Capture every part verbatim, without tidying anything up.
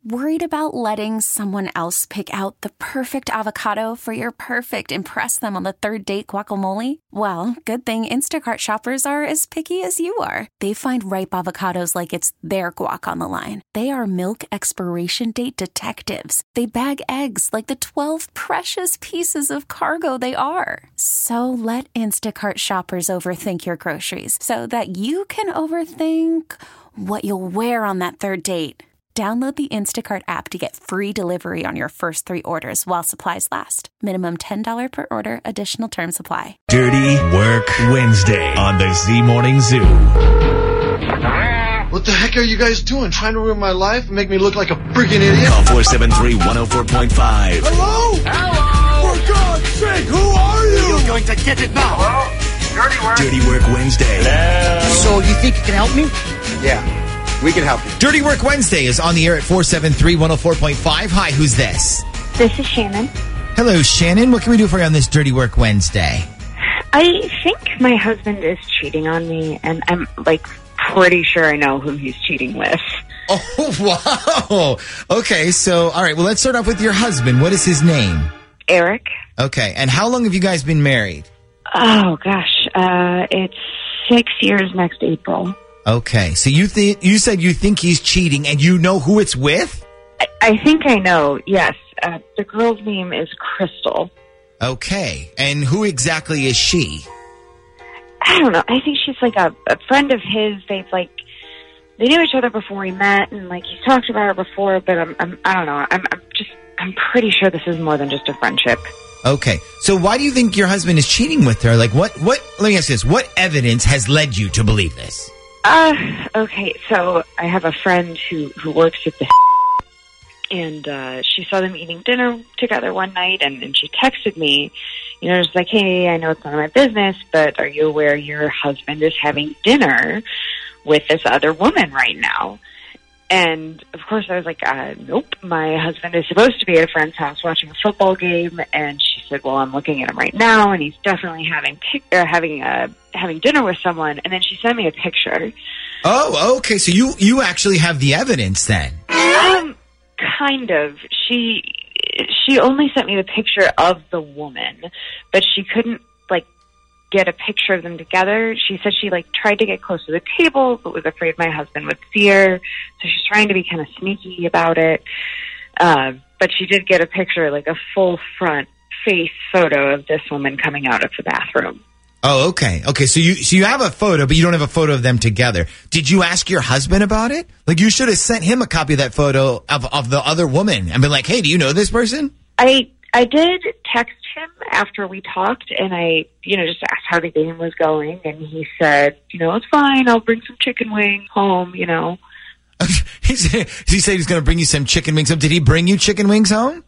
Worried about letting someone else pick out the perfect avocado for your perfect impress them on the third date guacamole? Well, good thing Instacart shoppers are as picky as you are. They find ripe avocados like it's their guac on the line. They are milk expiration date detectives. They bag eggs like the twelve precious pieces of cargo they are. So let Instacart shoppers overthink your groceries so that you can overthink what you'll wear on that third date. Download the Instacart app to get free delivery on your first three orders while supplies last. Minimum ten dollars per order. Additional terms apply. Dirty Work Wednesday on the Z Morning Zoo. What the heck are you guys doing? Trying to ruin my life and make me look like a freaking idiot? Call four seven three, one oh four point five. Hello? Hello? For God's sake, who are you? You're going to get it now. Hello? Dirty Work. Dirty Work Wednesday. Hello? So you think you can help me? Yeah. We can help you. Dirty Work Wednesday is on the air at four seven three, one oh four point five. Hi, who's this? This is Shannon. Hello, Shannon. What can we do for you on this Dirty Work Wednesday? I think my husband is cheating on me, and I'm, like, pretty sure I know who he's cheating with. Oh, wow. Okay, so, all right, well, let's start off with your husband. What is his name? Eric. Okay, and how long have you guys been married? Oh, gosh. Uh, it's six years next April. Okay, so you think you said you think he's cheating, and you know who it's with? I, I think I know, yes. Uh, the girl's name is Crystal. Okay, and who exactly is she? I don't know. I think she's like a, a friend of his. They've like they knew each other before we met, and like he's talked about her before. But I'm, I'm I don't know. I'm, I'm just I'm pretty sure this is more than just a friendship. Okay, so why do you think your husband is cheating with her? Like, what? What? Let me ask this: what evidence has led you to believe this? Uh, okay, so I have a friend who, who works at the and uh, she saw them eating dinner together one night, and, and she texted me, you know, just like, hey, I know it's none of my business, but are you aware your husband is having dinner with this other woman right now? And, of course, I was like, uh, nope, my husband is supposed to be at a friend's house watching a football game. And she said, well, I'm looking at him right now, and he's definitely having pic- uh, having uh, having dinner with someone. And then she sent me a picture. Oh, okay, so you, you actually have the evidence then? Um, kind of. She she only sent me the picture of the woman, but she couldn't, like, get a picture of them together. She said she like tried to get close to the table, but was afraid my husband would see her. So she's trying to be kind of sneaky about it. Uh, but she did get a picture, like a full front face photo of this woman coming out of the bathroom. Oh, okay. Okay, so you so you have a photo, but you don't have a photo of them together. Did you ask your husband about it? Like, you should have sent him a copy of that photo of, of the other woman and been like, hey, do you know this person? I I did text him after we talked, and I, you know, just asked how the game was going, and he said, you know, it's fine, I'll bring some chicken wings home, you know. he, said, he said he's going to bring you some chicken wings home. Did he bring you chicken wings home?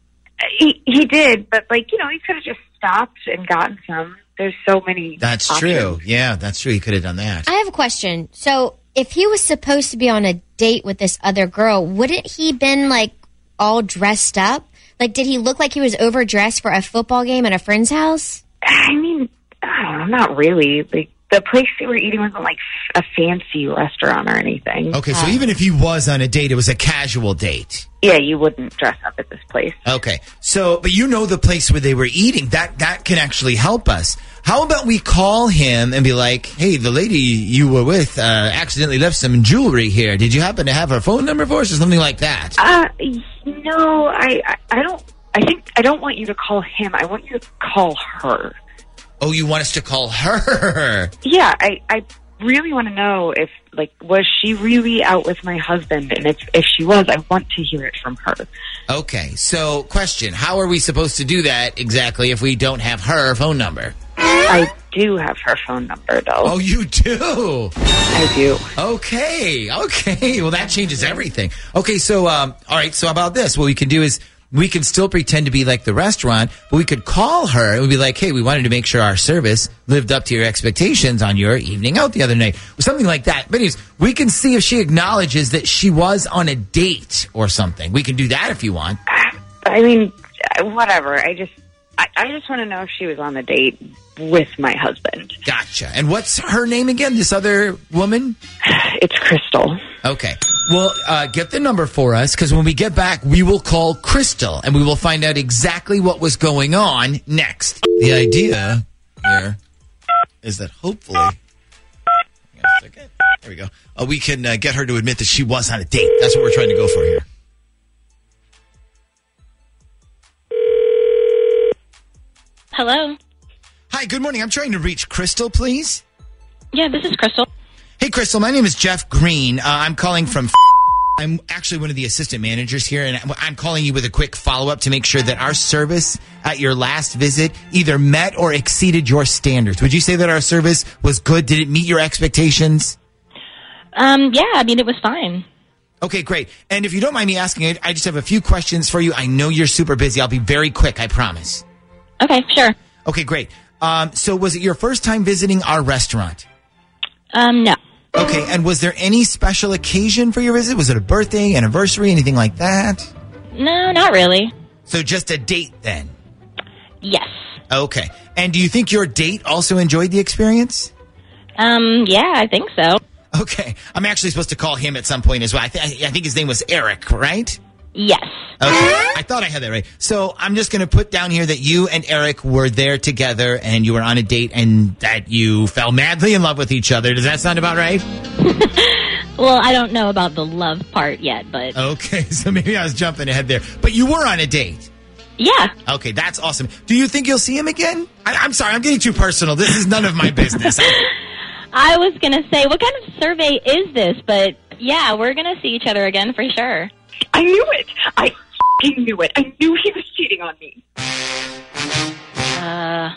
He he did, but, like, you know, he could have just stopped and gotten some. There's so many That's options. true. Yeah, that's true. He could have done that. I have a question. So if he was supposed to be on a date with this other girl, wouldn't he been, like, all dressed up? Like, did he look like he was overdressed for a football game at a friend's house? I mean, I don't know, not really. Like, the place they were eating wasn't like a fancy restaurant or anything. Okay, so even if he was on a date, it was a casual date. Yeah, you wouldn't dress up at this place. Okay, so, but you know the place where they were eating. That that can actually help us. How about we call him and be like, hey, the lady you were with uh, accidentally left some jewelry here. Did you happen to have her phone number for us or something like that? Uh, no, I, I, I don't, I think, I don't want you to call him. I want you to call her. Oh, you want us to call her? Yeah, I, I really want to know if, like, was she really out with my husband? And if, if she was, I want to hear it from her. Okay, so question, how are we supposed to do that exactly if we don't have her phone number? I do have her phone number, though. Oh, you do? I do. Okay, okay. Well, that changes everything. Okay, so, um, all right, so how about this? What we can do is we can still pretend to be like the restaurant, but we could call her and we'd be like, hey, we wanted to make sure our service lived up to your expectations on your evening out the other night. Or something like that. But anyways, we can see if she acknowledges that she was on a date or something. We can do that if you want. I mean, whatever. I just, I, I just want to know if she was on a date with my husband. Gotcha. And what's her name again, this other woman? It's Crystal. Okay. Well, uh, get the number for us, because when we get back, we will call Crystal, and we will find out exactly what was going on next. The idea here is that hopefully, hang on a second. There we go. Uh, we can uh, get her to admit that she was on a date. That's what we're trying to go for here. Hello. Hi, good morning. I'm trying to reach Crystal, please. Yeah, this is Crystal. Hey, Crystal, my name is Jeff Green. Uh, I'm calling from... I'm actually one of the assistant managers here, and I'm calling you with a quick follow-up to make sure that our service at your last visit either met or exceeded your standards. Would you say that our service was good? Did it meet your expectations? Um, yeah, I mean, it was fine. Okay, great. And if you don't mind me asking, I just have a few questions for you. I know you're super busy. I'll be very quick, I promise. Okay, sure. Okay, great. Um, so was it your first time visiting our restaurant? Um, no. Okay, and was there any special occasion for your visit? Was it a birthday, anniversary, anything like that? No, not really. So just a date then? Yes. Okay. And do you think your date also enjoyed the experience? Um, yeah, I think so. Okay. I'm actually supposed to call him at some point as well. I, th- I think his name was Eric, right? Yes. Okay. I thought I had that right. So I'm just going to put down here that you and Eric were there together and you were on a date and that you fell madly in love with each other. Does that sound about right? Well, I don't know about the love part yet, but... Okay, so maybe I was jumping ahead there. But you were on a date. Yeah. Okay, that's awesome. Do you think you'll see him again? I- I'm sorry, I'm getting too personal. This is none of my business. I was going to say, what kind of survey is this? But yeah, we're going to see each other again for sure. I knew it. I f***ing knew it. I knew he was cheating on me. Uh...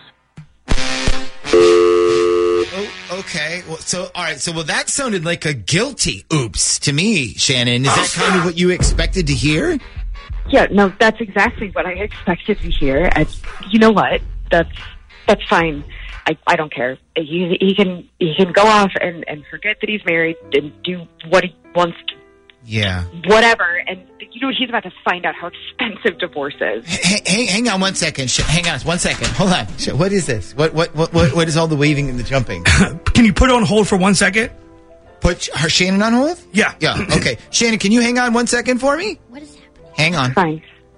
Oh, okay. Well, so, all right. So, well, that sounded like a guilty oops to me, Shannon. Is that kind of what you expected to hear? Yeah, no, that's exactly what I expected to hear. And you know what? That's that's fine. I, I don't care. He, he can he can go off and, and forget that he's married and do what he wants to. Yeah. Whatever. And you know, he's about to find out how expensive divorce is. Hey, hey, hang on one second. Sh- hang on one second. Hold on. Sh- what is this? What, what, what, what, what is all the waving and the jumping? Can you put it on hold for one second? Put her Shannon on hold? Yeah. Yeah. Okay. Shannon, can you hang on one second for me? What is happening? Hang on. Fine.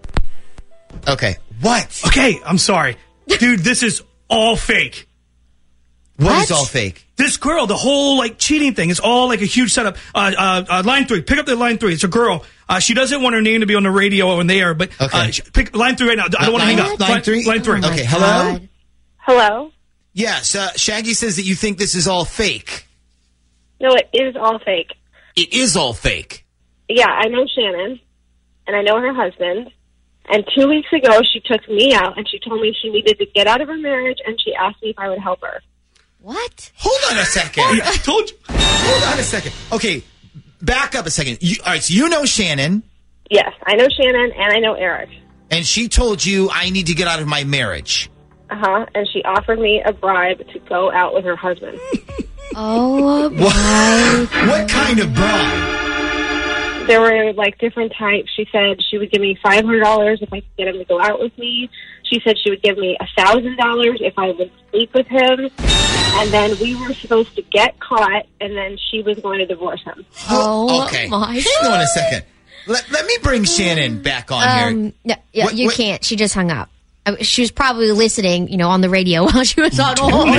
Okay. What? Okay, I'm sorry. Dude, this is all fake. What, What? is all fake? This girl, the whole like cheating thing is all like a huge setup. Uh, uh, uh, line three, pick up the line three. It's a girl. Uh, she doesn't want her name to be on the radio or on the air, but uh, Okay. sh- pick line three right now. I don't want to Line- hang up. line three? Line three. Oh my Okay, hello? God. Hello? Yes. Uh, Shaggy says that you think this is all fake. No, it is all fake. It is all fake. Yeah, I know Shannon, and I know her husband. And two weeks ago, she took me out, and she told me she needed to get out of her marriage, and she asked me if I would help her. What? Hold on a second. I told you. Hold on a second. Okay, back up a second. You, all right, so you know Shannon, Yes, I know Shannon, and I know Eric. and she told you, I need to get out of my marriage. Uh-huh, and she offered me a bribe to go out with her husband. Oh, What, my. what kind of bribe? There were, like, different types. She said she would give me five hundred dollars if I could get him to go out with me. She said she would give me one thousand dollars if I would sleep with him. And then we were supposed to get caught, and then she was going to divorce him. Oh, okay. my Hang on a second. Let, let me bring Shannon back on here. Um, no, yeah, What- you what- can't. She just hung up. Uh, She was probably listening, you know, on the radio while she was on hold. Dude,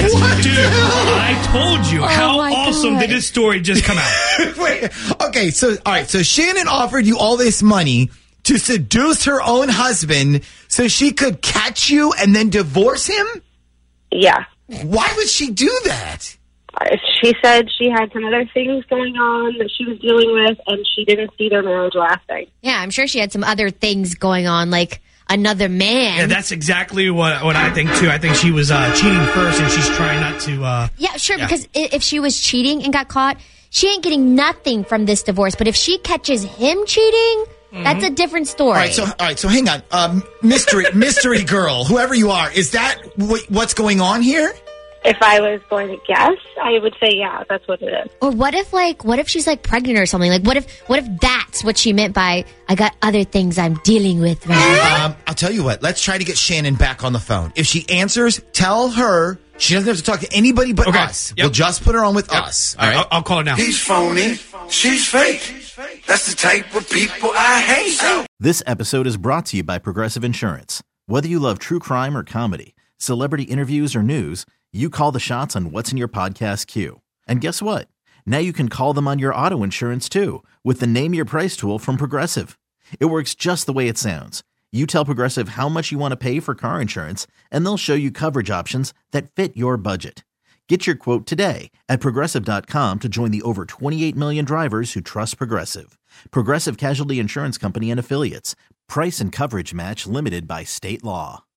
I told you. Oh How my awesome God. did this story just come out? Wait, okay, so, all right, so Shannon offered you all this money to seduce her own husband so she could catch you and then divorce him? Yeah. Why would she do that? Uh, She said she had some other things going on that she was dealing with, and she didn't see their marriage lasting. Yeah, I'm sure she had some other things going on, like another man. Yeah, that's exactly what what I think too. I think she was uh, cheating first, and she's trying not to. Uh, Yeah, sure, Yeah. because i- if she was cheating and got caught, she ain't getting nothing from this divorce. But if she catches him cheating, that's a different story. All right, so all right, so hang on, um, mystery mystery girl, whoever you are, is that wh- what's going on here? If I was going to guess, I would say, yeah, that's what it is. Or what if, like, what if she's like pregnant or something? Like, what if, what if that's what she meant by I got other things I'm dealing with right now? Um, I'll tell you what. Let's try to get Shannon back on the phone. If she answers, tell her she doesn't have to talk to anybody but Okay. us. Yep. We'll just put her on with us. All right. I'll, I'll call her now. He's phony. She's fake. That's the type of people I hate. This episode is brought to you by Progressive Insurance. Whether you love true crime or comedy, celebrity interviews or news, you call the shots on what's in your podcast queue. And guess what? Now you can call them on your auto insurance too with the Name Your Price tool from Progressive. It works just the way it sounds. You tell Progressive how much you want to pay for car insurance, and they'll show you coverage options that fit your budget. Get your quote today at Progressive dot com to join the over twenty-eight million drivers who trust Progressive. Progressive Casualty Insurance Company and Affiliates. Price and coverage match limited by state law.